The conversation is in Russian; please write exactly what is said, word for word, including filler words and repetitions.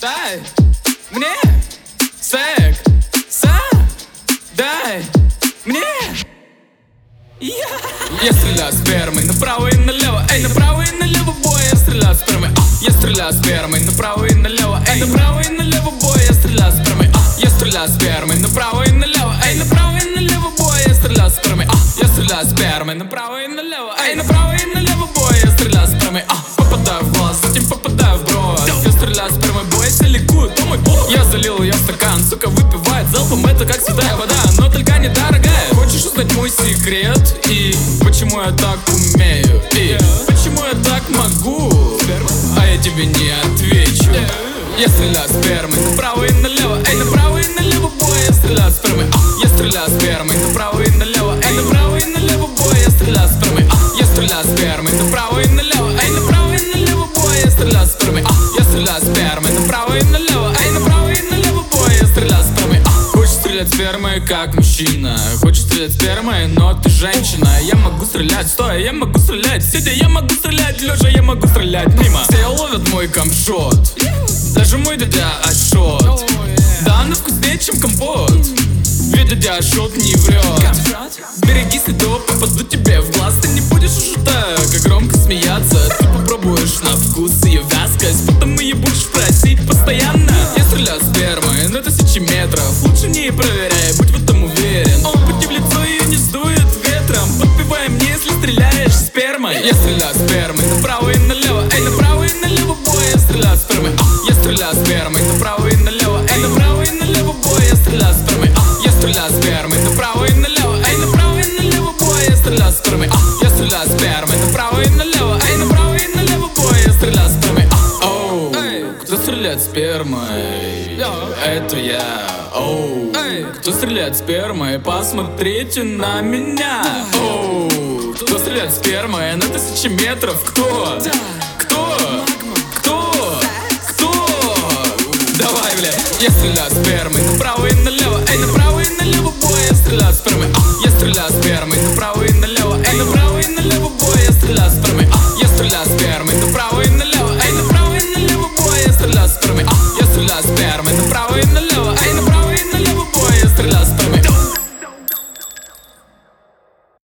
Дай мне сек, са, дай мне. Я, я стреляю спермой направо и налево, эй, направо и налево, бой, я стреляю спермой, а, я стреляю спермой направо и налево, эй, направо и налево, бой, я стреляю спермой, а, я стреляю спермой направо и налево, эй, направо и налево, бой, я стреляю спермой, а, я стреляю спермой направо и налево, эй, направо и налево, бой, я стреляю спермой, а, попадаю в глаз, затем попадаю в бровь, я стреляю спермой, бой, если ликует, то мой бог. Я залил ее в стакан, сука, выпивает залпом, это как святая вода, но только недорогая. Хочешь узнать мой секрет и почему я так умею, и почему я так могу, а я тебе не отвечу. Я стреляю спермой направо и налево, эй, направо и налево, бой, я стреляю спермой, а, я стреляю спермой направо и налево, эй, направо и налево, бой, я стреляю спермой, а, я стреляю спермой направо и налево, эй, направо и налево, бой, я стреляю спермой, а, я стреляю спермой направо и налево, эй, направо и налево, бой, я стреляю спермой, а. Хочешь стрелять спермой как мужчина, хочешь стрелять спермой, но ты женщина. Я могу стрелять стоя, я могу стрелять сидя, я могу стрелять лежа, я могу стрелять мимо. Все ловят мой камшот, даже мой дядя Ашот, да она вкуснее, чем компот, ведь дядя Ашот не врет. Берегись, не то попаду тебе в глаз, ты не будешь уже так громко смеяться. Ты попробуешь на вкус ее вязкость, потом ее будешь просить постоянно. Я стреляю спермой на тысячи метров, лучше не проверяй, будь в этом уверен. Он пути в лицо ее не сдует ветром, подпевай мне, если стреляешь спермой. Я стреляю спермой направо и налево, эй, направо и налево, бой, я стреляю спермой, а, я стреляю спермой направо и налево, эй, направо и налево, бой, я стреляю спермой, а, я стреляю спермой направо и налево, эй, направо и налево, бой, я стреляю спермой, а, я стреляю спермой направо и налево, эй, направо и налево, бой, я стреляю спермой, а. Оу, кто стреляет спермой? Это я. Оу, кто стреляет спермой? Посмотрите на меня. Оу, кто стреляет спермой на тысячи метров? Кто? Кто? Кто? Кто? Давай, бля, я стреляю спермой направо